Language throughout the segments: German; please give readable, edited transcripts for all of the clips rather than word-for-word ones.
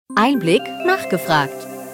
Einblick nachgefragt.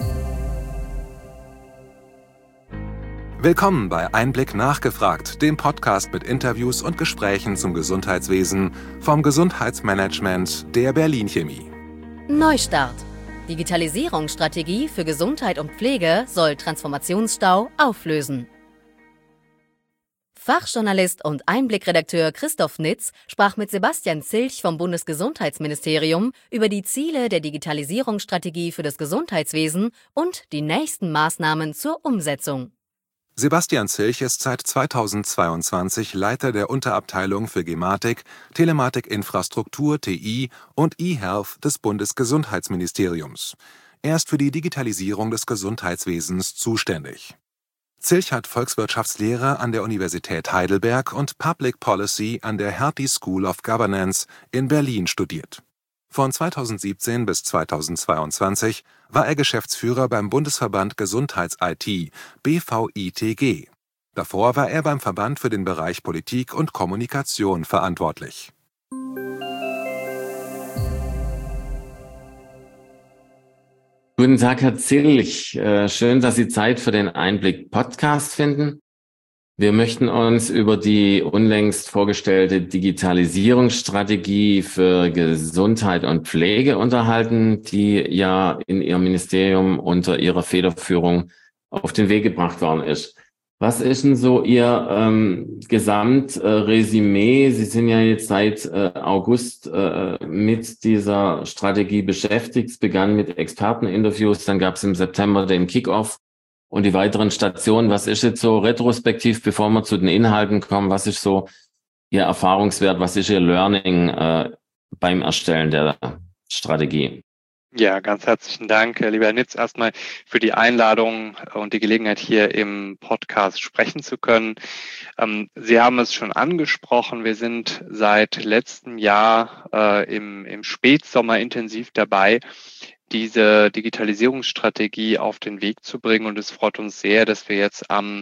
Willkommen bei Einblick nachgefragt, dem Podcast mit Interviews und Gesprächen zum Gesundheitswesen vom Gesundheitsmanagement der Berlin Chemie. Neustart. Digitalisierungsstrategie für Gesundheit und Pflege soll Transformationsstau auflösen. Fachjournalist und Einblickredakteur Christoph Nitz sprach mit Sebastian Zilch vom Bundesgesundheitsministerium über die Ziele der Digitalisierungsstrategie für das Gesundheitswesen und die nächsten Maßnahmen zur Umsetzung. Sebastian Zilch ist seit 2022 Leiter der Unterabteilung für Gematik, Telematikinfrastruktur (TI) und eHealth des Bundesgesundheitsministeriums. Er ist für die Digitalisierung des Gesundheitswesens zuständig. Zilch hat Volkswirtschaftslehre an der Universität Heidelberg und Public Policy an der Hertie School of Governance in Berlin studiert. Von 2017 bis 2022 war er Geschäftsführer beim Bundesverband Gesundheits-IT, BVITG. Davor war er beim Verband für den Bereich Politik und Kommunikation verantwortlich. Guten Tag, Herr Zilch. Schön, dass Sie Zeit für den Einblick-Podcast finden. Wir möchten uns über die unlängst vorgestellte Digitalisierungsstrategie für Gesundheit und Pflege unterhalten, die ja in Ihrem Ministerium unter Ihrer Federführung auf den Weg gebracht worden ist. Was ist denn so Ihr Gesamtresümee? Sie sind ja jetzt seit August mit dieser Strategie beschäftigt. Es begann mit Experteninterviews, dann gab es im September den Kick-Off und die weiteren Stationen. Was ist jetzt so retrospektiv, bevor wir zu den Inhalten kommen, was ist so Ihr Erfahrungswert, was ist Ihr Learning beim Erstellen der Strategie? Ja, ganz herzlichen Dank, lieber Herr Nitz, erstmal für die Einladung und die Gelegenheit, hier im Podcast sprechen zu können. Sie haben es schon angesprochen, wir sind seit letztem Jahr im Spätsommer intensiv dabei, diese Digitalisierungsstrategie auf den Weg zu bringen. Und es freut uns sehr, dass wir jetzt am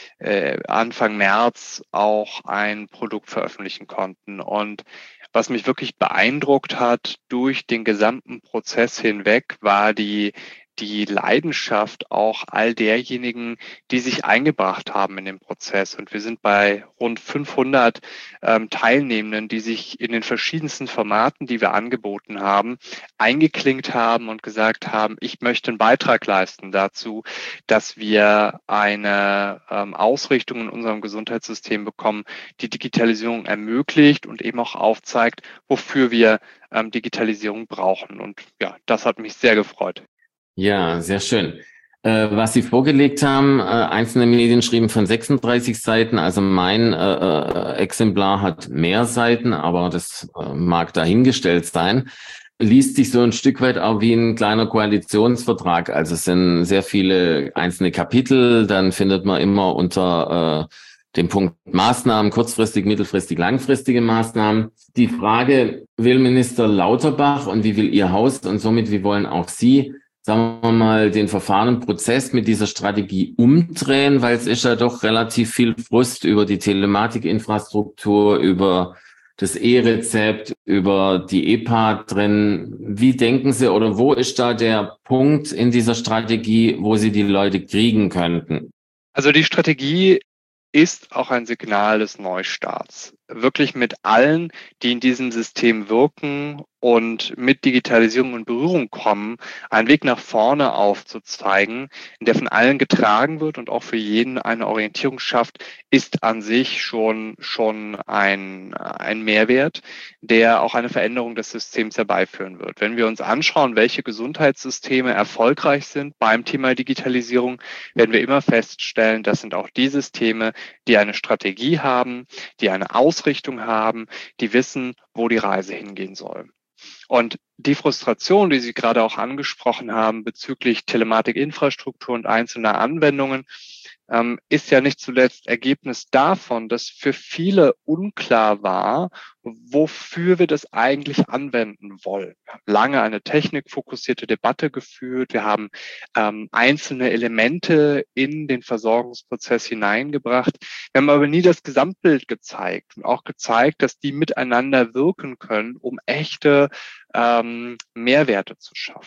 Anfang März auch ein Produkt veröffentlichen konnten. Und was mich wirklich beeindruckt hat durch den gesamten Prozess hinweg, war die Leidenschaft auch all derjenigen, die sich eingebracht haben in den Prozess. Und wir sind bei rund 500 Teilnehmenden, die sich in den verschiedensten Formaten, die wir angeboten haben, eingeklinkt haben und gesagt haben, ich möchte einen Beitrag leisten dazu, dass wir eine Ausrichtung in unserem Gesundheitssystem bekommen, die Digitalisierung ermöglicht und eben auch aufzeigt, wofür wir Digitalisierung brauchen. Und ja, das hat mich sehr gefreut. Ja, sehr schön. Was Sie vorgelegt haben, einzelne Medien schrieben von 36 Seiten, also mein Exemplar hat mehr Seiten, aber das mag dahingestellt sein. Liest sich so ein Stück weit auch wie ein kleiner Koalitionsvertrag. Also es sind sehr viele einzelne Kapitel, dann findet man immer unter dem Punkt Maßnahmen, kurzfristig, mittelfristig, langfristige Maßnahmen. Die Frage, will Minister Lauterbach und wie will Ihr Haus und somit wie wollen auch Sie, sagen wir mal, den Verfahrenprozess mit dieser Strategie umdrehen, weil es ist ja doch relativ viel Frust über die Telematikinfrastruktur, über das E-Rezept, über die EPA drin. Wie denken Sie oder wo ist da der Punkt in dieser Strategie, wo Sie die Leute kriegen könnten? Also die Strategie ist auch ein Signal des Neustarts. Wirklich mit allen, die in diesem System wirken und mit Digitalisierung in Berührung kommen, einen Weg nach vorne aufzuzeigen, in der von allen getragen wird und auch für jeden eine Orientierung schafft, ist an sich schon ein Mehrwert, der auch eine Veränderung des Systems herbeiführen wird. Wenn wir uns anschauen, welche Gesundheitssysteme erfolgreich sind beim Thema Digitalisierung, werden wir immer feststellen, das sind auch die Systeme, die eine Strategie haben, die eine Ausrichtung haben, die wissen, wo die Reise hingehen soll. Und die Frustration, die Sie gerade auch angesprochen haben bezüglich Telematikinfrastruktur und einzelner Anwendungen, ist ja nicht zuletzt Ergebnis davon, dass für viele unklar war, wofür wir das eigentlich anwenden wollen. Wir haben lange eine technikfokussierte Debatte geführt. Wir haben einzelne Elemente in den Versorgungsprozess hineingebracht. Wir haben aber nie das Gesamtbild gezeigt und auch gezeigt, dass die miteinander wirken können, um echte Mehrwerte zu schaffen.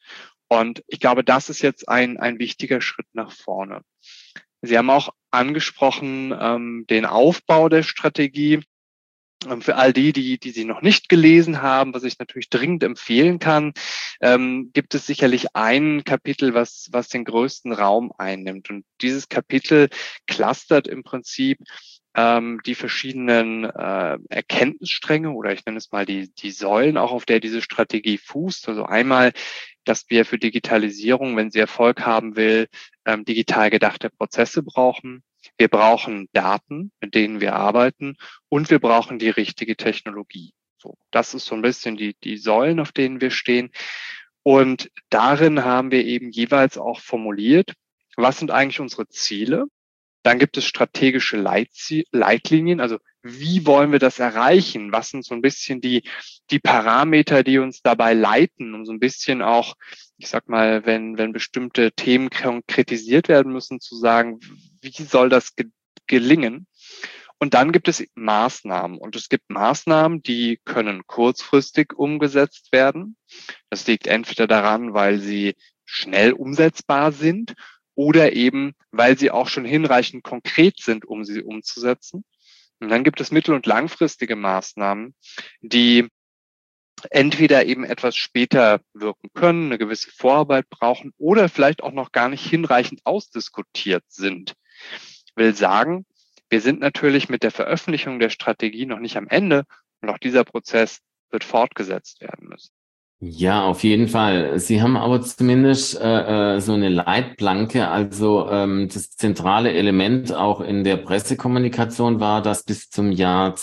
Und ich glaube, das ist jetzt ein wichtiger Schritt nach vorne. Sie haben auch angesprochen, den Aufbau der Strategie. Für all die sie noch nicht gelesen haben, was ich natürlich dringend empfehlen kann, gibt es sicherlich ein Kapitel, was den größten Raum einnimmt. Und dieses Kapitel clustert im Prinzip die verschiedenen Erkenntnisstränge, oder ich nenne es mal die Säulen, auch auf der diese Strategie fußt. Also einmal, dass wir für Digitalisierung, wenn sie Erfolg haben will, digital gedachte Prozesse brauchen. Wir brauchen Daten, mit denen wir arbeiten, und wir brauchen die richtige Technologie. So, das ist so ein bisschen die Säulen, auf denen wir stehen. Und darin haben wir eben jeweils auch formuliert, was sind eigentlich unsere Ziele? Dann gibt es strategische Leitlinien, also wie wollen wir das erreichen? Was sind so ein bisschen die Parameter, die uns dabei leiten, um so ein bisschen auch, ich sag mal, wenn bestimmte Themen konkretisiert werden müssen, zu sagen, wie soll das gelingen? Und dann gibt es Maßnahmen. Und es gibt Maßnahmen, die können kurzfristig umgesetzt werden. Das liegt entweder daran, weil sie schnell umsetzbar sind, oder eben, weil sie auch schon hinreichend konkret sind, um sie umzusetzen. Und dann gibt es mittel- und langfristige Maßnahmen, die entweder eben etwas später wirken können, eine gewisse Vorarbeit brauchen oder vielleicht auch noch gar nicht hinreichend ausdiskutiert sind. Ich will sagen, wir sind natürlich mit der Veröffentlichung der Strategie noch nicht am Ende, und auch dieser Prozess wird fortgesetzt werden müssen. Ja, auf jeden Fall. Sie haben aber zumindest so eine Leitplanke. Also das zentrale Element auch in der Pressekommunikation war, dass bis zum Jahr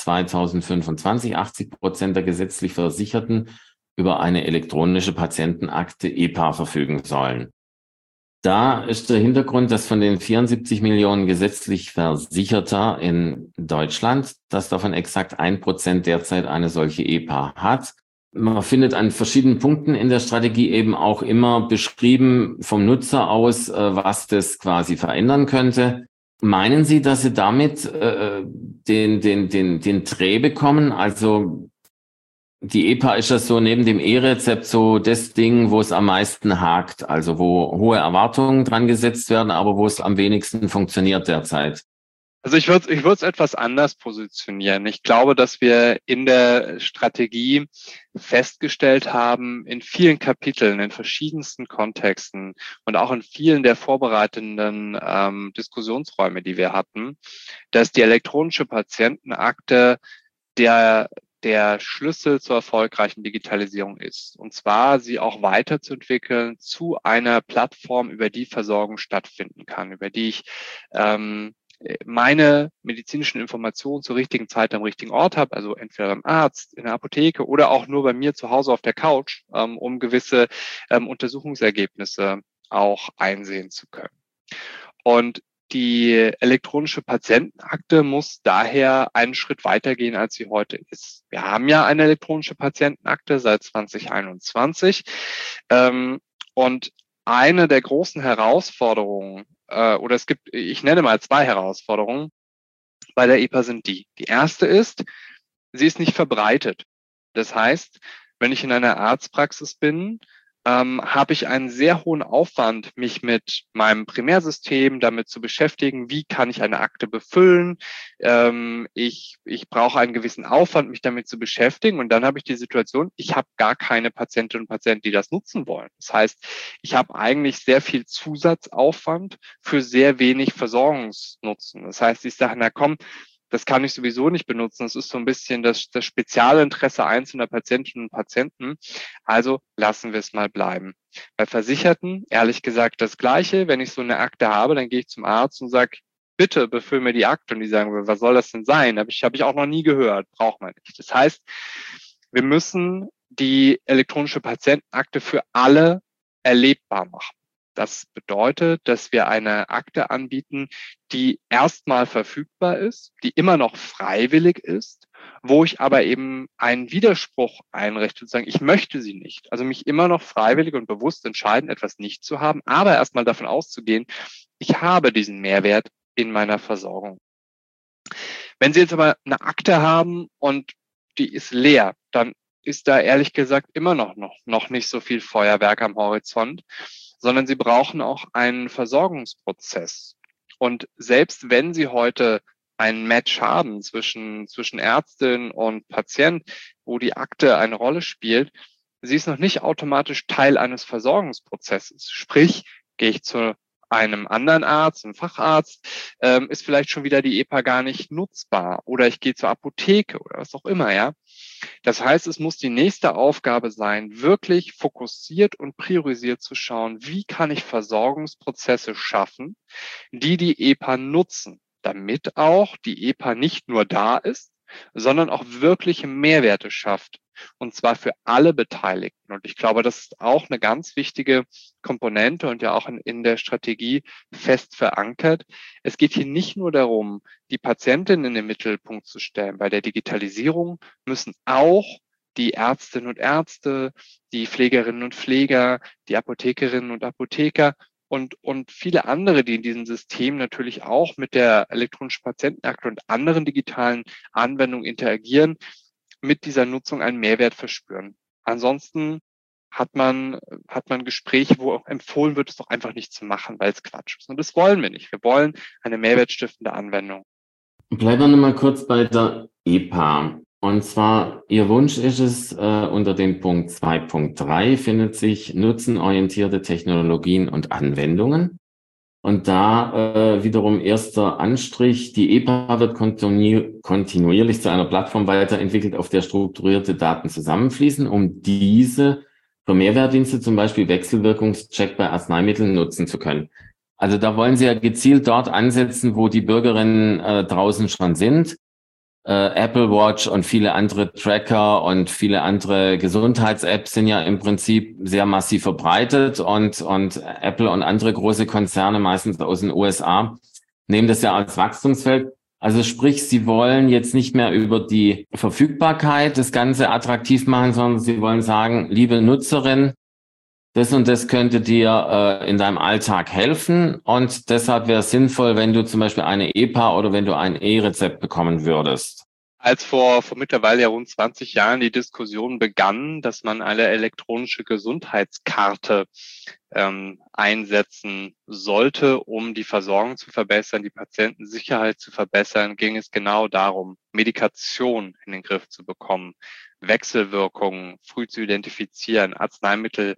2025 80% der gesetzlich Versicherten über eine elektronische Patientenakte EPA verfügen sollen. Da ist der Hintergrund, dass von den 74 Millionen gesetzlich Versicherter in Deutschland, dass davon exakt 1% derzeit eine solche EPA hat. Man findet an verschiedenen Punkten in der Strategie eben auch immer beschrieben vom Nutzer aus, was das quasi verändern könnte. Meinen Sie, dass Sie damit den Dreh bekommen? Also die EPA ist ja so neben dem E-Rezept so das Ding, wo es am meisten hakt, also wo hohe Erwartungen dran gesetzt werden, aber wo es am wenigsten funktioniert derzeit. Also ich würde es etwas anders positionieren. Ich glaube, dass wir in der Strategie festgestellt haben, in vielen Kapiteln, in verschiedensten Kontexten und auch in vielen der vorbereitenden Diskussionsräume, die wir hatten, dass die elektronische Patientenakte der Schlüssel zur erfolgreichen Digitalisierung ist. Und zwar sie auch weiterzuentwickeln zu einer Plattform, über die Versorgung stattfinden kann, über die ich meine medizinischen Informationen zur richtigen Zeit am richtigen Ort habe, also entweder beim Arzt, in der Apotheke oder auch nur bei mir zu Hause auf der Couch, um gewisse Untersuchungsergebnisse auch einsehen zu können. Und die elektronische Patientenakte muss daher einen Schritt weitergehen, als sie heute ist. Wir haben ja eine elektronische Patientenakte seit 2021. Und eine der großen Herausforderungen, oder ich nenne mal 2 Herausforderungen bei der EPA sind die. Die erste ist, sie ist nicht verbreitet. Das heißt, wenn ich in einer Arztpraxis bin, habe ich einen sehr hohen Aufwand, mich mit meinem Primärsystem damit zu beschäftigen, wie kann ich eine Akte befüllen. Ich brauche einen gewissen Aufwand, mich damit zu beschäftigen. Und dann habe ich die Situation, ich habe gar keine Patientinnen und Patienten, die das nutzen wollen. Das heißt, ich habe eigentlich sehr viel Zusatzaufwand für sehr wenig Versorgungsnutzen. Das heißt, ich sage, na komm, das kann ich sowieso nicht benutzen. Das ist so ein bisschen das Spezialinteresse einzelner Patientinnen und Patienten. Also lassen wir es mal bleiben. Bei Versicherten, ehrlich gesagt, das Gleiche. Wenn ich so eine Akte habe, dann gehe ich zum Arzt und sage, bitte befüll mir die Akte. Und die sagen, was soll das denn sein? Hab ich auch noch nie gehört. Braucht man nicht. Das heißt, wir müssen die elektronische Patientenakte für alle erlebbar machen. Das bedeutet, dass wir eine Akte anbieten, die erstmal verfügbar ist, die immer noch freiwillig ist, wo ich aber eben einen Widerspruch einrichte und sagen, ich möchte sie nicht. Also mich immer noch freiwillig und bewusst entscheiden, etwas nicht zu haben, aber erstmal davon auszugehen, ich habe diesen Mehrwert in meiner Versorgung. Wenn Sie jetzt aber eine Akte haben und die ist leer, dann ist da ehrlich gesagt immer noch nicht so viel Feuerwerk am Horizont, sondern sie brauchen auch einen Versorgungsprozess. Und selbst wenn sie heute ein Match haben zwischen Ärztin und Patient, wo die Akte eine Rolle spielt, sie ist noch nicht automatisch Teil eines Versorgungsprozesses. Sprich, gehe ich zu einem anderen Arzt, einem Facharzt, ist vielleicht schon wieder die EPA gar nicht nutzbar. Oder ich gehe zur Apotheke oder was auch immer, ja. Das heißt, es muss die nächste Aufgabe sein, wirklich fokussiert und priorisiert zu schauen, wie kann ich Versorgungsprozesse schaffen, die EPA nutzen, damit auch die EPA nicht nur da ist, sondern auch wirkliche Mehrwerte schafft. Und zwar für alle Beteiligten. Und ich glaube, das ist auch eine ganz wichtige Komponente und ja auch in der Strategie fest verankert. Es geht hier nicht nur darum, die Patientin in den Mittelpunkt zu stellen. Bei der Digitalisierung müssen auch die Ärztinnen und Ärzte, die Pflegerinnen und Pfleger, die Apothekerinnen und Apotheker und viele andere, die in diesem System natürlich auch mit der elektronischen Patientenakte und anderen digitalen Anwendungen interagieren, mit dieser Nutzung einen Mehrwert verspüren. Ansonsten hat man Gespräche, wo auch empfohlen wird, es doch einfach nicht zu machen, weil es Quatsch ist. Und das wollen wir nicht. Wir wollen eine mehrwertstiftende Anwendung. Bleiben wir nochmal kurz bei der EPA. Und zwar, Ihr Wunsch ist es, unter dem Punkt 2.3 findet sich nutzenorientierte Technologien und Anwendungen. Und da wiederum erster Anstrich, die EPA wird kontinuierlich zu einer Plattform weiterentwickelt, auf der strukturierte Daten zusammenfließen, um diese für Mehrwertdienste, zum Beispiel Wechselwirkungscheck bei Arzneimitteln, nutzen zu können. Also da wollen Sie ja gezielt dort ansetzen, wo die Bürgerinnen draußen schon sind. Apple Watch und viele andere Tracker und viele andere Gesundheits-Apps sind ja im Prinzip sehr massiv verbreitet und Apple und andere große Konzerne, meistens aus den USA, nehmen das ja als Wachstumsfeld. Also sprich, sie wollen jetzt nicht mehr über die Verfügbarkeit das Ganze attraktiv machen, sondern sie wollen sagen, liebe Nutzerin, das und das könnte dir in deinem Alltag helfen und deshalb wäre es sinnvoll, wenn du zum Beispiel eine EPA oder wenn du ein E-Rezept bekommen würdest. Als vor mittlerweile ja rund 20 Jahren die Diskussion begann, dass man eine elektronische Gesundheitskarte einsetzen sollte, um die Versorgung zu verbessern, die Patientensicherheit zu verbessern, ging es genau darum, Medikation in den Griff zu bekommen, Wechselwirkungen früh zu identifizieren, Arzneimittel,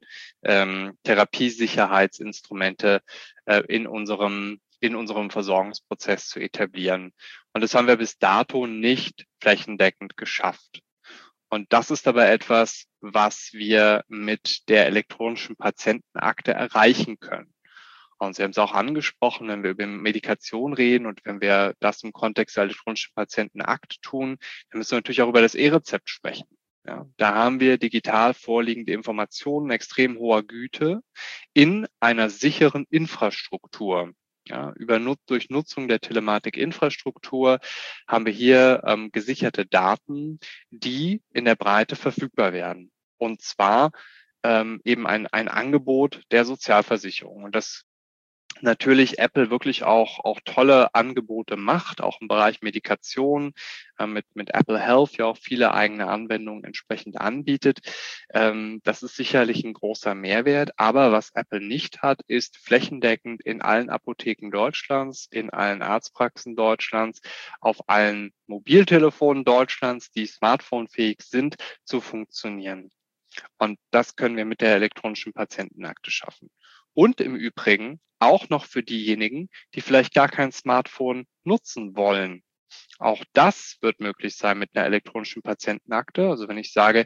Therapiesicherheitsinstrumente in unserem Versorgungsprozess zu etablieren. Und das haben wir bis dato nicht flächendeckend geschafft. Und das ist aber etwas, was wir mit der elektronischen Patientenakte erreichen können. Und Sie haben es auch angesprochen, wenn wir über Medikation reden und wenn wir das im Kontext der elektronischen Patientenakte tun, dann müssen wir natürlich auch über das E-Rezept sprechen. Ja, da haben wir digital vorliegende Informationen extrem hoher Güte in einer sicheren Infrastruktur. Ja, durch Nutzung der Telematikinfrastruktur haben wir hier gesicherte Daten, die in der Breite verfügbar werden. Und zwar eben ein Angebot der Sozialversicherung. Und das natürlich Apple wirklich auch tolle Angebote macht, auch im Bereich Medikation, mit Apple Health ja auch viele eigene Anwendungen entsprechend anbietet. Das ist sicherlich ein großer Mehrwert. Aber was Apple nicht hat, ist flächendeckend in allen Apotheken Deutschlands, in allen Arztpraxen Deutschlands, auf allen Mobiltelefonen Deutschlands, die smartphonefähig sind, zu funktionieren. Und das können wir mit der elektronischen Patientenakte schaffen. Und im Übrigen auch noch für diejenigen, die vielleicht gar kein Smartphone nutzen wollen. Auch das wird möglich sein mit einer elektronischen Patientenakte. Also wenn ich sage,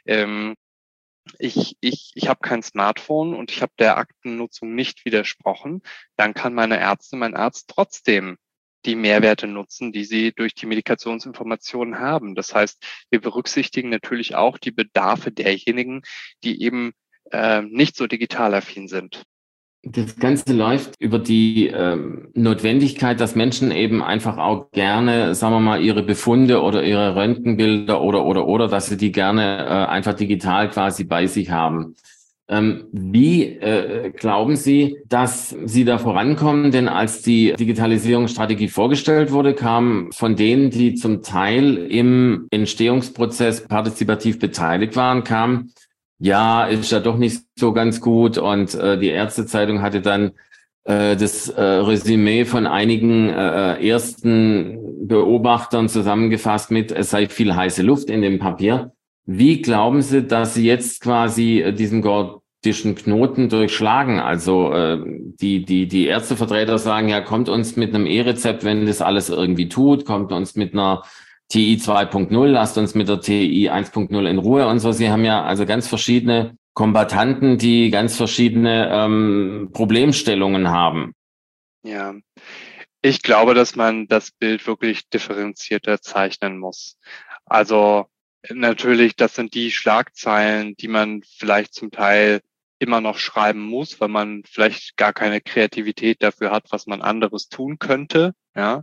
ich habe kein Smartphone und ich habe der Aktennutzung nicht widersprochen, dann kann meine Ärztin, mein Arzt trotzdem die Mehrwerte nutzen, die sie durch die Medikationsinformationen haben. Das heißt, wir berücksichtigen natürlich auch die Bedarfe derjenigen, die eben nicht so digital affin sind. Das Ganze läuft über die Notwendigkeit, dass Menschen eben einfach auch gerne, sagen wir mal, ihre Befunde oder ihre Röntgenbilder oder, dass sie die gerne einfach digital quasi bei sich haben. Wie glauben Sie, dass Sie da vorankommen? Denn als die Digitalisierungsstrategie vorgestellt wurde, kam von denen, die zum Teil im Entstehungsprozess partizipativ beteiligt waren, kam, ja, ist ja doch nicht so ganz gut. Und die Ärztezeitung hatte dann das Resümee von einigen ersten Beobachtern zusammengefasst mit, es sei viel heiße Luft in dem Papier. Wie glauben Sie, dass Sie jetzt quasi diesen gordischen Knoten durchschlagen? Also die Ärztevertreter sagen, ja, kommt uns mit einem E-Rezept, wenn das alles irgendwie tut, kommt uns mit einer TI 2.0, lasst uns mit der TI 1.0 in Ruhe und so. Sie haben ja also ganz verschiedene Kombattanten, die ganz verschiedene Problemstellungen haben. Ja, ich glaube, dass man das Bild wirklich differenzierter zeichnen muss. Also natürlich, das sind die Schlagzeilen, die man vielleicht zum Teil immer noch schreiben muss, weil man vielleicht gar keine Kreativität dafür hat, was man anderes tun könnte. Ja.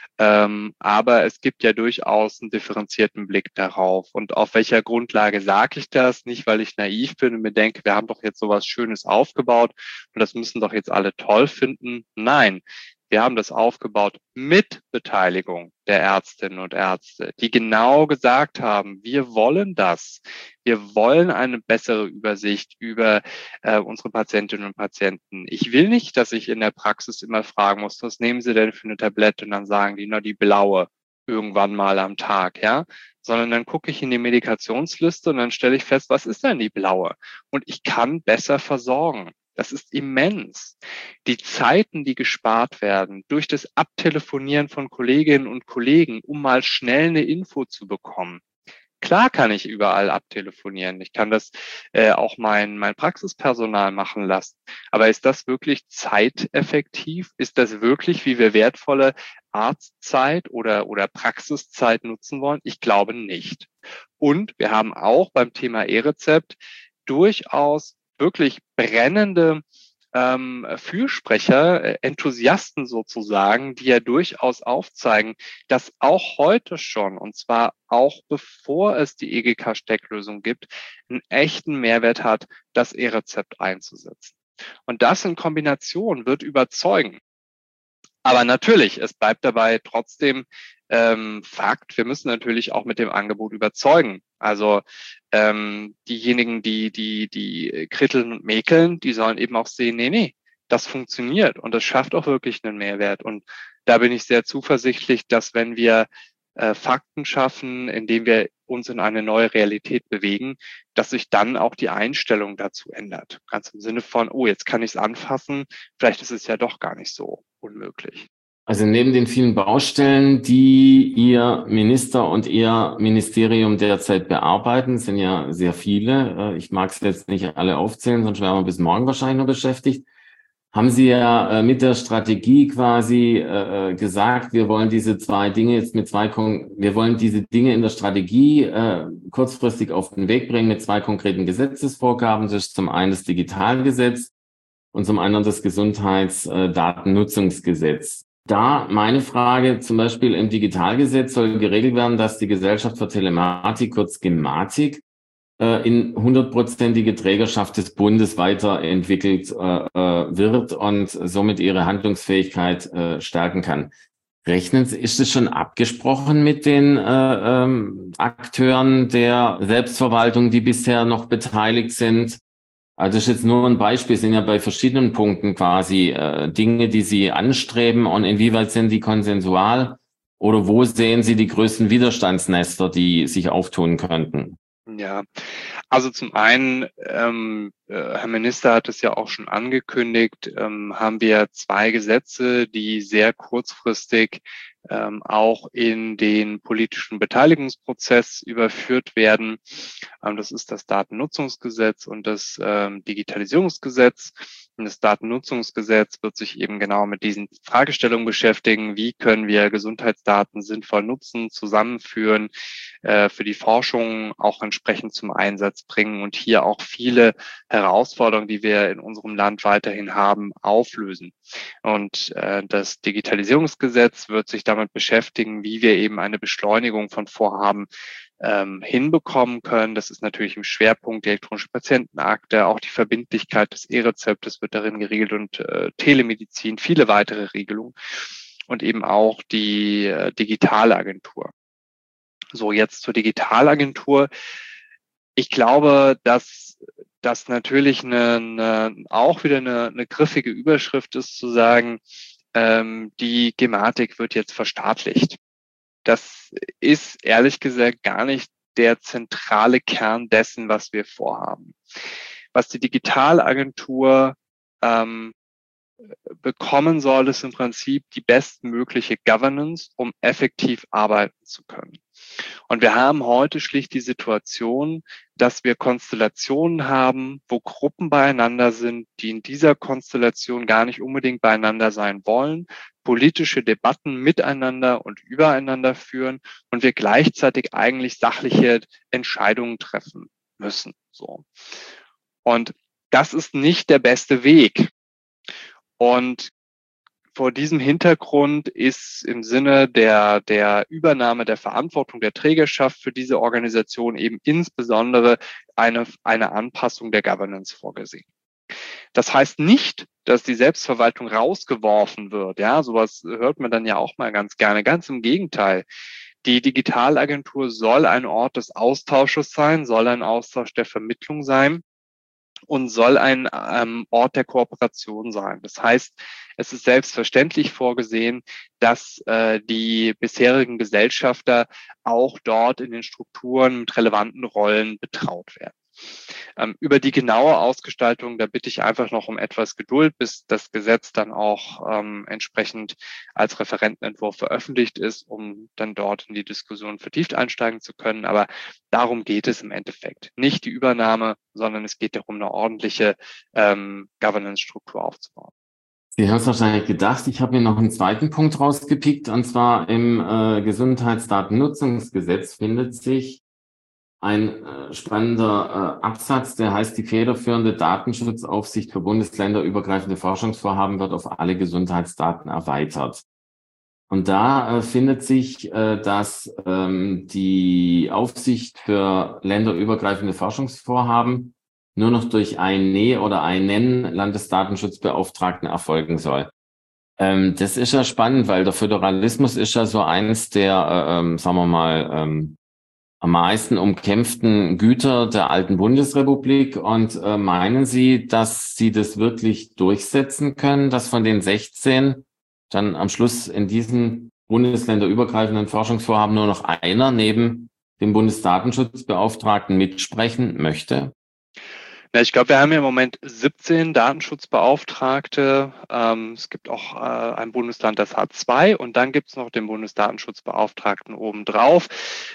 Aber es gibt ja durchaus einen differenzierten Blick darauf. Und auf welcher Grundlage sage ich das? Nicht, weil ich naiv bin und mir denke, wir haben doch jetzt sowas Schönes aufgebaut und das müssen doch jetzt alle toll finden. Nein, wir haben das aufgebaut mit Beteiligung der Ärztinnen und Ärzte, die genau gesagt haben, wir wollen das. Wir wollen eine bessere Übersicht über unsere Patientinnen und Patienten. Ich will nicht, dass ich in der Praxis immer fragen muss, was nehmen Sie denn für eine Tablette? Und dann sagen die, na, die blaue irgendwann mal am Tag, ja. Sondern dann gucke ich in die Medikationsliste und dann stelle ich fest, was ist denn die blaue? Und ich kann besser versorgen. Das ist immens. Die Zeiten, die gespart werden durch das Abtelefonieren von Kolleginnen und Kollegen, um mal schnell eine Info zu bekommen. Klar kann ich überall abtelefonieren. Ich kann das auch mein Praxispersonal machen lassen. Aber ist das wirklich zeiteffektiv? Ist das wirklich, wie wir wertvolle Arztzeit oder Praxiszeit nutzen wollen? Ich glaube nicht. Und wir haben auch beim Thema E-Rezept durchaus wirklich brennende Fürsprecher, Enthusiasten sozusagen, die ja durchaus aufzeigen, dass auch heute schon, und zwar auch bevor es die EGK-Stecklösung gibt, einen echten Mehrwert hat, das E-Rezept einzusetzen. Und das in Kombination wird überzeugen. Aber natürlich, es bleibt dabei trotzdem Fakt, wir müssen natürlich auch mit dem Angebot überzeugen. Also diejenigen, die kritteln und mäkeln, die sollen eben auch sehen, nee, das funktioniert und das schafft auch wirklich einen Mehrwert. Und da bin ich sehr zuversichtlich, dass wenn wir Fakten schaffen, indem wir uns in eine neue Realität bewegen, dass sich dann auch die Einstellung dazu ändert. Ganz im Sinne von, oh, jetzt kann ich es anfassen, vielleicht ist es ja doch gar nicht so unmöglich. Also neben den vielen Baustellen, die Ihr Minister und Ihr Ministerium derzeit bearbeiten, sind ja sehr viele. Ich mag es jetzt nicht alle aufzählen, sonst wären wir bis morgen wahrscheinlich noch beschäftigt. Haben Sie ja mit der Strategie quasi gesagt, wir wollen diese zwei Dinge jetzt wir wollen diese Dinge in der Strategie kurzfristig auf den Weg bringen mit zwei konkreten Gesetzesvorgaben. Das ist zum einen das Digitalgesetz und zum anderen das Gesundheitsdatennutzungsgesetz. Da meine Frage, zum Beispiel im Digitalgesetz soll geregelt werden, dass die Gesellschaft für Telematik, kurz Gematik, in 100%ige Trägerschaft des Bundes weiterentwickelt wird und somit ihre Handlungsfähigkeit stärken kann. Ist es schon abgesprochen mit den Akteuren der Selbstverwaltung, die bisher noch beteiligt sind? Also das ist jetzt nur ein Beispiel, sind ja bei verschiedenen Punkten quasi Dinge, die Sie anstreben, und inwieweit sind die konsensual oder wo sehen Sie die größten Widerstandsnester, die sich auftun könnten? Ja, also zum einen, Herr Minister hat es ja auch schon angekündigt, haben wir zwei Gesetze, die sehr kurzfristig auch in den politischen Beteiligungsprozess überführt werden. Das ist das Datennutzungsgesetz und das Digitalisierungsgesetz. Und das Datennutzungsgesetz wird sich eben genau mit diesen Fragestellungen beschäftigen. Wie können wir Gesundheitsdaten sinnvoll nutzen, zusammenführen, für die Forschung auch entsprechend zum Einsatz bringen und hier auch viele Herausforderungen, die wir in unserem Land weiterhin haben, auflösen. Und das Digitalisierungsgesetz wird sich damit damit beschäftigen, wie wir eben eine Beschleunigung von Vorhaben hinbekommen können. Das ist natürlich im Schwerpunkt die elektronische Patientenakte, auch die Verbindlichkeit des E-Rezeptes wird darin geregelt und Telemedizin, viele weitere Regelungen und eben auch die Digitalagentur. So, jetzt zur Digitalagentur. Ich glaube, dass das natürlich auch wieder eine griffige Überschrift ist, zu sagen, die Gematik wird jetzt verstaatlicht. Das ist ehrlich gesagt gar nicht der zentrale Kern dessen, was wir vorhaben. Was die Digitalagentur bekommen soll, ist im Prinzip die bestmögliche Governance, um effektiv arbeiten zu können. Und wir haben heute schlicht die Situation, dass wir Konstellationen haben, wo Gruppen beieinander sind, die in dieser Konstellation gar nicht unbedingt beieinander sein wollen, politische Debatten miteinander und übereinander führen und wir gleichzeitig eigentlich sachliche Entscheidungen treffen müssen. So. Und das ist nicht der beste Weg. Und vor diesem Hintergrund ist im Sinne der Übernahme der Verantwortung der Trägerschaft für diese Organisation eben insbesondere eine Anpassung der Governance vorgesehen. Das heißt nicht, dass die Selbstverwaltung rausgeworfen wird. Ja, sowas hört man dann ja auch mal ganz gerne. Ganz im Gegenteil. Die Digitalagentur soll ein Ort des Austausches sein, soll ein Austausch der Vermittlung sein und soll ein Ort der Kooperation sein. Das heißt, es ist selbstverständlich vorgesehen, dass die bisherigen Gesellschafter auch dort in den Strukturen mit relevanten Rollen betraut werden. Über die genaue Ausgestaltung, da bitte ich einfach noch um etwas Geduld, bis das Gesetz dann auch entsprechend als Referentenentwurf veröffentlicht ist, um dann dort in die Diskussion vertieft einsteigen zu können. Aber darum geht es im Endeffekt. Nicht die Übernahme, sondern es geht darum, eine ordentliche Governance-Struktur aufzubauen. Sie haben es wahrscheinlich gedacht, ich habe mir noch einen zweiten Punkt rausgepickt, und zwar im Gesundheitsdatennutzungsgesetz findet sich ein spannender Absatz, der heißt, die federführende Datenschutzaufsicht für bundesländerübergreifende Forschungsvorhaben wird auf alle Gesundheitsdaten erweitert. Und da findet sich, dass die Aufsicht für länderübergreifende Forschungsvorhaben nur noch durch eine oder einen Landesdatenschutzbeauftragten erfolgen soll. Das ist ja spannend, weil der Föderalismus ist ja so eins der, sagen wir mal, am meisten umkämpften Güter der alten Bundesrepublik. Und meinen Sie, dass Sie das wirklich durchsetzen können, dass von den 16 dann am Schluss in diesen bundesländerübergreifenden Forschungsvorhaben nur noch einer neben dem Bundesdatenschutzbeauftragten mitsprechen möchte? Ja, ich glaube, wir haben ja im Moment 17 Datenschutzbeauftragte. Es gibt auch ein Bundesland, das hat 2, und dann gibt es noch den Bundesdatenschutzbeauftragten obendrauf.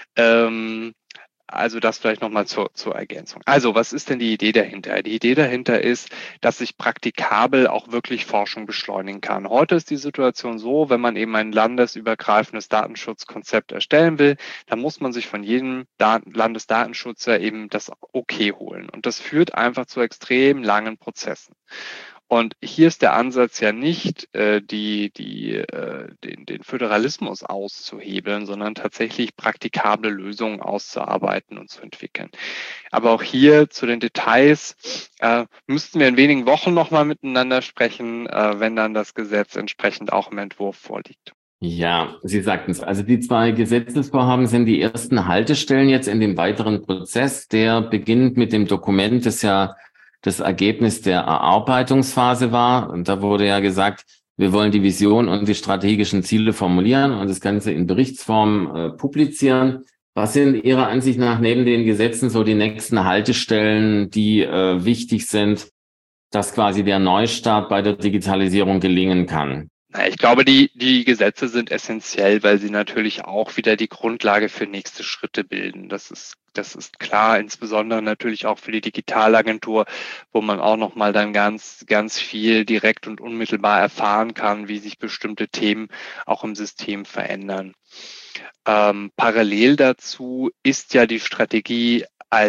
Also das vielleicht nochmal zur Ergänzung. Also was ist denn die Idee dahinter? Die Idee dahinter ist, dass ich praktikabel auch wirklich Forschung beschleunigen kann. Heute ist die Situation so, wenn man eben ein landesübergreifendes Datenschutzkonzept erstellen will, dann muss man sich von jedem Landesdatenschützer eben das Okay holen. Und das führt einfach zu extrem langen Prozessen. Und hier ist der Ansatz ja nicht, den Föderalismus auszuhebeln, sondern tatsächlich praktikable Lösungen auszuarbeiten und zu entwickeln. Aber auch hier zu den Details müssten wir in wenigen Wochen nochmal miteinander sprechen, wenn dann das Gesetz entsprechend auch im Entwurf vorliegt. Ja, Sie sagten es. Also die 2 Gesetzesvorhaben sind die ersten Haltestellen jetzt in dem weiteren Prozess, der beginnt mit dem Dokument, das ja das Ergebnis der Erarbeitungsphase war. Und da wurde ja gesagt, wir wollen die Vision und die strategischen Ziele formulieren und das Ganze in Berichtsform publizieren. Was sind Ihrer Ansicht nach neben den Gesetzen so die nächsten Haltestellen, die wichtig sind, dass quasi der Neustart bei der Digitalisierung gelingen kann? Ich glaube, die Gesetze sind essentiell, weil sie natürlich auch wieder die Grundlage für nächste Schritte bilden. Das ist klar, insbesondere natürlich auch für die Digitalagentur, wo man auch nochmal dann ganz, ganz viel direkt und unmittelbar erfahren kann, wie sich bestimmte Themen auch im System verändern. Parallel dazu ist ja die Strategie als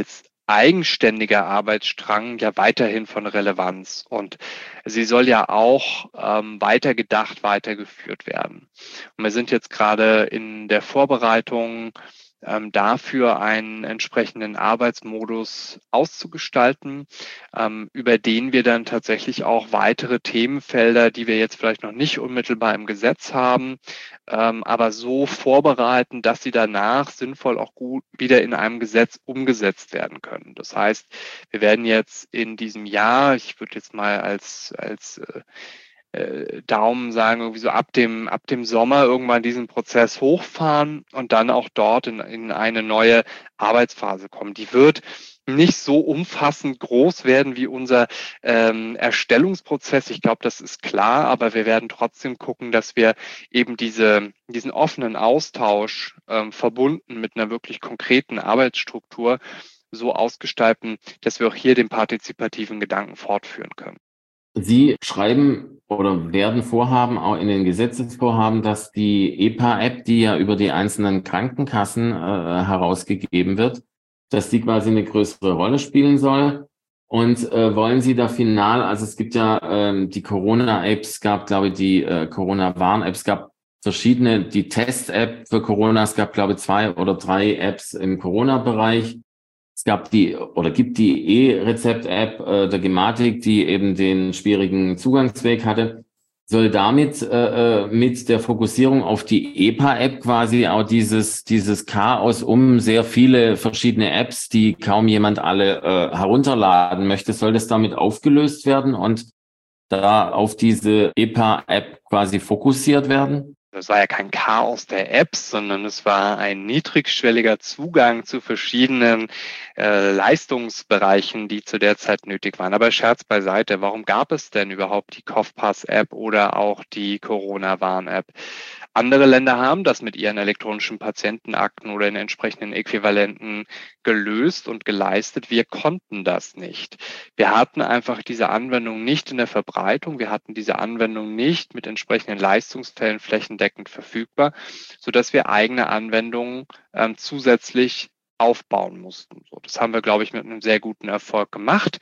eigenständiger Arbeitsstrang ja weiterhin von Relevanz und sie soll ja auch weitergedacht, weitergeführt werden. Und wir sind jetzt gerade in der Vorbereitung dafür einen entsprechenden Arbeitsmodus auszugestalten, über den wir dann tatsächlich auch weitere Themenfelder, die wir jetzt vielleicht noch nicht unmittelbar im Gesetz haben, aber so vorbereiten, dass sie danach sinnvoll auch gut wieder in einem Gesetz umgesetzt werden können. Das heißt, wir werden jetzt in diesem Jahr, ich würde jetzt mal als Daumen sagen, irgendwie so ab dem Sommer irgendwann diesen Prozess hochfahren und dann auch dort in eine neue Arbeitsphase kommen. Die wird nicht so umfassend groß werden wie unser Erstellungsprozess. Ich glaube, das ist klar, aber wir werden trotzdem gucken, dass wir eben diesen offenen Austausch verbunden mit einer wirklich konkreten Arbeitsstruktur so ausgestalten, dass wir auch hier den partizipativen Gedanken fortführen können. Sie schreiben oder werden vorhaben, auch in den Gesetzesvorhaben, dass die EPA-App, die ja über die einzelnen Krankenkassen herausgegeben wird, dass die quasi eine größere Rolle spielen soll. Und wollen Sie da final, also es gibt ja die Corona-Apps, gab, glaube ich, die Corona-Warn-Apps, gab verschiedene, die Test-App für Corona, es gab, glaube ich, 2 oder 3 Apps im Corona-Bereich. Es gab gibt die E-Rezept-App der Gematik, die eben den schwierigen Zugangsweg hatte. Soll damit mit der Fokussierung auf die EPA-App quasi auch dieses Chaos um sehr viele verschiedene Apps, die kaum jemand alle herunterladen möchte, soll das damit aufgelöst werden und da auf diese EPA-App quasi fokussiert werden? Das war ja kein Chaos der Apps, sondern es war ein niedrigschwelliger Zugang zu verschiedenen Leistungsbereichen, die zu der Zeit nötig waren. Aber Scherz beiseite, warum gab es denn überhaupt die CoughPass-App oder auch die Corona-Warn-App? Andere Länder haben das mit ihren elektronischen Patientenakten oder in entsprechenden Äquivalenten gelöst und geleistet. Wir konnten das nicht. Wir hatten einfach diese Anwendung nicht in der Verbreitung. Wir hatten diese Anwendung nicht mit entsprechenden Leistungsfällen flächendeckend verfügbar, sodass wir eigene Anwendungen zusätzlich aufbauen mussten. So, das haben wir, glaube ich, mit einem sehr guten Erfolg gemacht.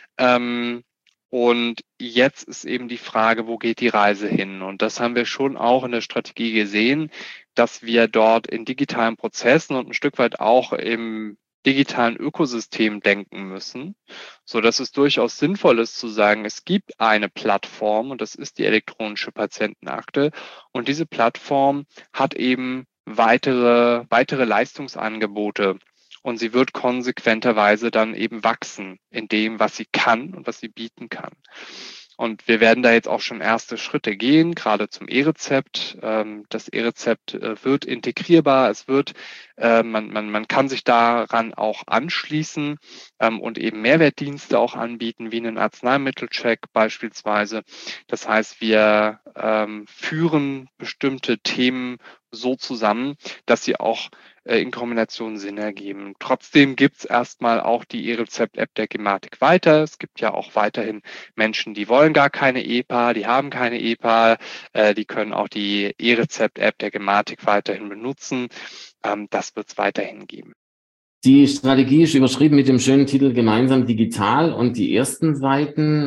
Und jetzt ist eben die Frage, wo geht die Reise hin? Und das haben wir schon auch in der Strategie gesehen, dass wir dort in digitalen Prozessen und ein Stück weit auch im digitalen Ökosystem denken müssen, so dass es durchaus sinnvoll ist zu sagen, es gibt eine Plattform und das ist die elektronische Patientenakte und diese Plattform hat eben weitere Leistungsangebote und sie wird konsequenterweise dann eben wachsen in dem, was sie kann und was sie bieten kann. Und wir werden da jetzt auch schon erste Schritte gehen, gerade zum E-Rezept. Das E-Rezept wird integrierbar, man kann sich daran auch anschließen und eben Mehrwertdienste auch anbieten, wie einen Arzneimittelcheck beispielsweise. Das heißt, wir führen bestimmte Themen so zusammen, dass sie auch in Kombination Sinn ergeben. Trotzdem gibt es erstmal auch die E-Rezept-App der Gematik weiter. Es gibt ja auch weiterhin Menschen, die wollen gar keine EPA, die haben keine EPA, die können auch die E-Rezept-App der Gematik weiterhin benutzen. Das wird es weiterhin geben. Die Strategie ist überschrieben mit dem schönen Titel Gemeinsam digital und die ersten Seiten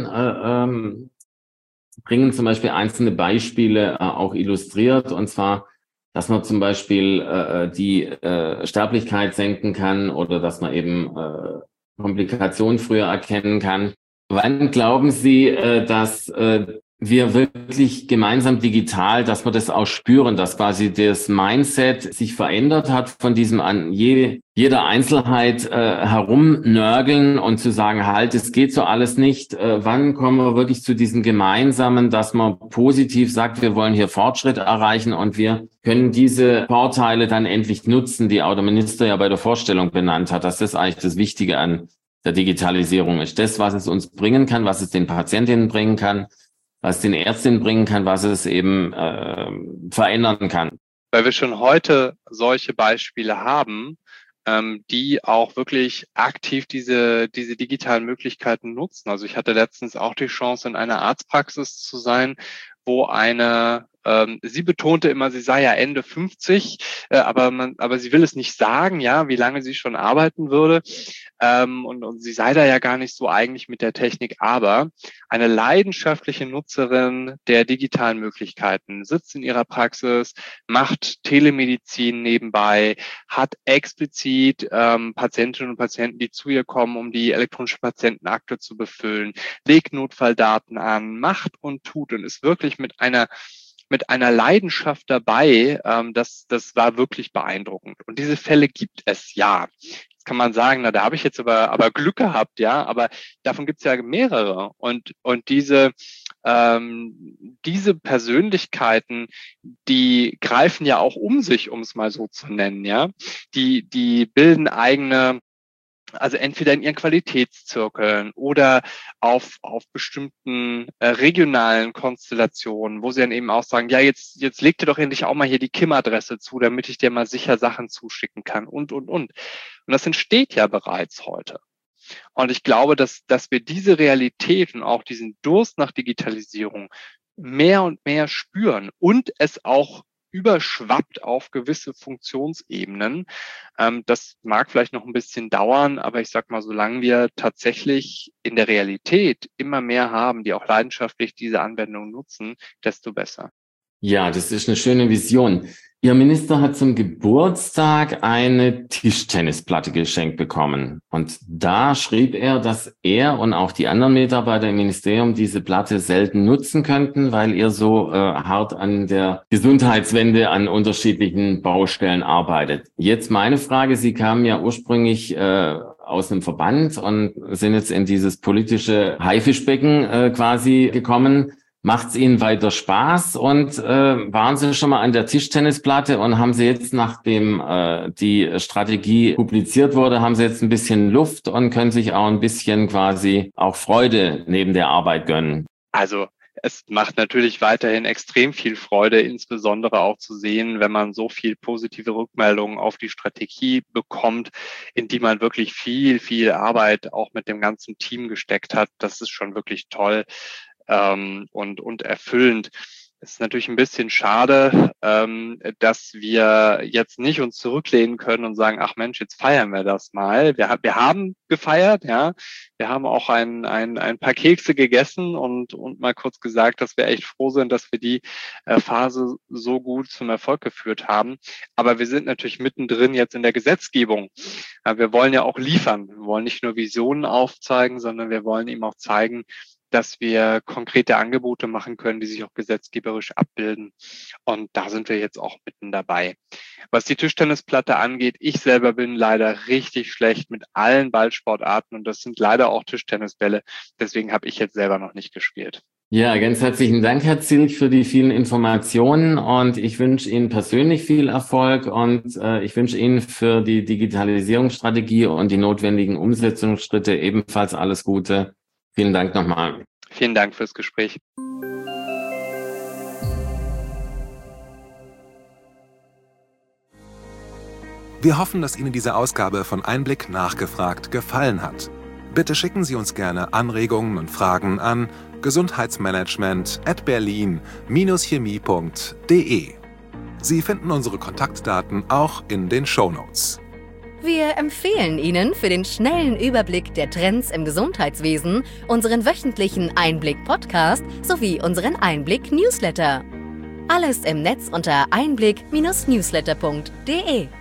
bringen zum Beispiel einzelne Beispiele auch illustriert und zwar dass man zum Beispiel die Sterblichkeit senken kann oder dass man eben Komplikationen früher erkennen kann. Wann glauben Sie, dass wir wirklich gemeinsam digital, dass wir das auch spüren, dass quasi das Mindset sich verändert hat von diesem an jeder Einzelheit herumnörgeln und zu sagen, halt, es geht so alles nicht. Wann kommen wir wirklich zu diesem Gemeinsamen, dass man positiv sagt, wir wollen hier Fortschritt erreichen und wir können diese Vorteile dann endlich nutzen, die auch der Minister ja bei der Vorstellung benannt hat, dass das eigentlich das Wichtige an der Digitalisierung ist. Das, was es uns bringen kann, was es den Patientinnen bringen kann, was den Ärztinnen bringen kann, was es eben verändern kann. Weil wir schon heute solche Beispiele haben, die auch wirklich aktiv diese digitalen Möglichkeiten nutzen. Also ich hatte letztens auch die Chance, in einer Arztpraxis zu sein, wo eine sie betonte immer, sie sei ja Ende 50, aber sie will es nicht sagen, ja, wie lange sie schon arbeiten würde. Und sie sei da ja gar nicht so eigentlich mit der Technik, aber eine leidenschaftliche Nutzerin der digitalen Möglichkeiten, sitzt in ihrer Praxis, macht Telemedizin nebenbei, hat explizit Patientinnen und Patienten, die zu ihr kommen, um die elektronische Patientenakte zu befüllen, legt Notfalldaten an, macht und tut und ist wirklich mit einer Leidenschaft dabei. Das war wirklich beeindruckend. Und diese Fälle gibt es ja. Jetzt kann man sagen, na, da habe ich jetzt aber Glück gehabt, ja, aber davon gibt es ja mehrere. Und diese Persönlichkeiten, die greifen ja auch um sich, um es mal so zu nennen, ja. Die bilden eigene, also entweder in ihren Qualitätszirkeln oder auf bestimmten regionalen Konstellationen, wo sie dann eben auch sagen, ja, jetzt leg dir doch endlich auch mal hier die KIM-Adresse zu, damit ich dir mal sicher Sachen zuschicken kann und. Und das entsteht ja bereits heute. Und ich glaube, dass wir diese Realität und auch diesen Durst nach Digitalisierung mehr und mehr spüren und es auch überschwappt auf gewisse Funktionsebenen. Das mag vielleicht noch ein bisschen dauern, aber ich sag mal, solange wir tatsächlich in der Realität immer mehr haben, die auch leidenschaftlich diese Anwendung nutzen, desto besser. Ja, das ist eine schöne Vision. Ihr Minister hat zum Geburtstag eine Tischtennisplatte geschenkt bekommen. Und da schrieb er, dass er und auch die anderen Mitarbeiter im Ministerium diese Platte selten nutzen könnten, weil ihr so hart an der Gesundheitswende an unterschiedlichen Baustellen arbeitet. Jetzt meine Frage, Sie kamen ja ursprünglich aus einem Verband und sind jetzt in dieses politische Haifischbecken quasi gekommen. Macht es Ihnen weiter Spaß und waren Sie schon mal an der Tischtennisplatte und haben Sie jetzt, nachdem die Strategie publiziert wurde, haben Sie jetzt ein bisschen Luft und können sich auch ein bisschen quasi auch Freude neben der Arbeit gönnen? Also es macht natürlich weiterhin extrem viel Freude, insbesondere auch zu sehen, wenn man so viel positive Rückmeldungen auf die Strategie bekommt, in die man wirklich viel, viel Arbeit auch mit dem ganzen Team gesteckt hat. Das ist schon wirklich toll. Und erfüllend. Es ist natürlich ein bisschen schade, dass wir jetzt nicht uns zurücklehnen können und sagen, ach Mensch, jetzt feiern wir das mal. Wir haben gefeiert, ja. Wir haben auch ein paar Kekse gegessen und mal kurz gesagt, dass wir echt froh sind, dass wir die Phase so gut zum Erfolg geführt haben. Aber wir sind natürlich mittendrin jetzt in der Gesetzgebung. Wir wollen ja auch liefern. Wir wollen nicht nur Visionen aufzeigen, sondern wir wollen eben auch zeigen, dass wir konkrete Angebote machen können, die sich auch gesetzgeberisch abbilden. Und da sind wir jetzt auch mitten dabei. Was die Tischtennisplatte angeht, ich selber bin leider richtig schlecht mit allen Ballsportarten und das sind leider auch Tischtennisbälle. Deswegen habe ich jetzt selber noch nicht gespielt. Ja, ganz herzlichen Dank, Herr Zilch, für die vielen Informationen und ich wünsche Ihnen persönlich viel Erfolg und ich wünsche Ihnen für die Digitalisierungsstrategie und die notwendigen Umsetzungsschritte ebenfalls alles Gute. Vielen Dank nochmal. Vielen Dank fürs Gespräch. Wir hoffen, dass Ihnen diese Ausgabe von Einblick nachgefragt gefallen hat. Bitte schicken Sie uns gerne Anregungen und Fragen an gesundheitsmanagement@berlin-chemie.de. Sie finden unsere Kontaktdaten auch in den Shownotes. Wir empfehlen Ihnen für den schnellen Überblick der Trends im Gesundheitswesen unseren wöchentlichen Einblick-Podcast sowie unseren Einblick-Newsletter. Alles im Netz unter einblick-newsletter.de.